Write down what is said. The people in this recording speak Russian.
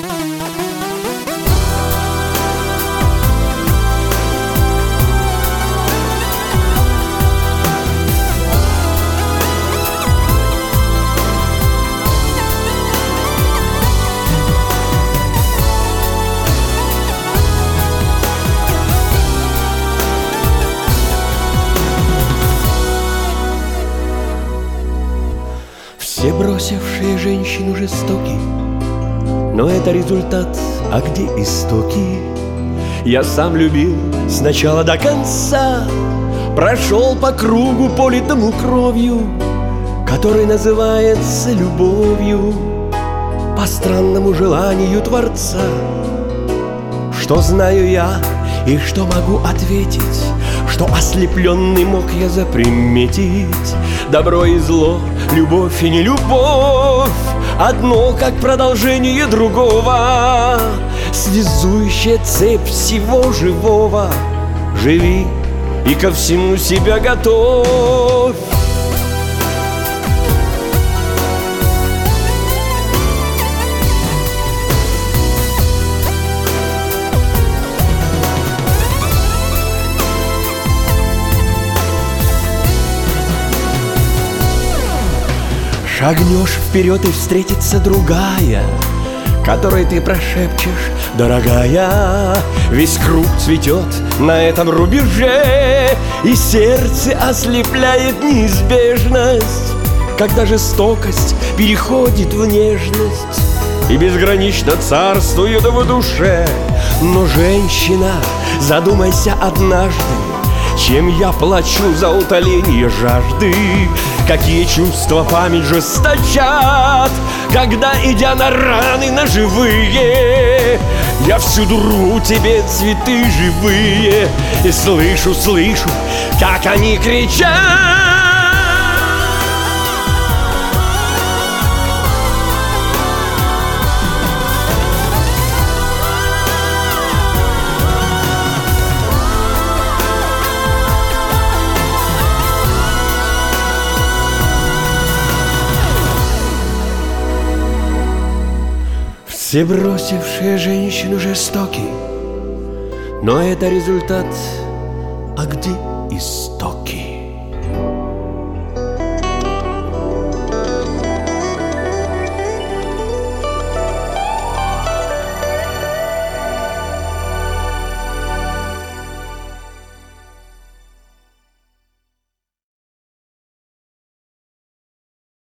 Все бросившие женщину жестоки, но это результат, а где истоки? Я сам любил с начала до конца, прошел по кругу, политому кровью, который называется любовью, по странному желанию Творца. Что знаю я и что могу ответить, что ослепленный мог я заприметить? Добро и зло, любовь и не любовь, одно как продолжение другого, связующая цепь всего живого. Живи и ко всему себя готовь. Шагнешь вперед и встретится другая, которой ты прошепчешь: дорогая. Весь круг цветет на этом рубеже, и сердце ослепляет неизбежность, когда жестокость переходит в нежность и безгранично царствует в душе. Но, женщина, задумайся однажды, чем я плачу за утоление жажды. Какие чувства память жесточат, когда, идя на раны ножевые, я всюду рву тебе цветы живые и слышу, как они кричат. Все бросившие женщину жестоки, но это результат, а где истоки?